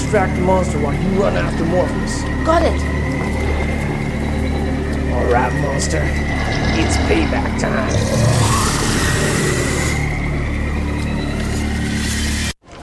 distract the monster while you run after Morpheus. Got it. Alright, monster. It's payback time.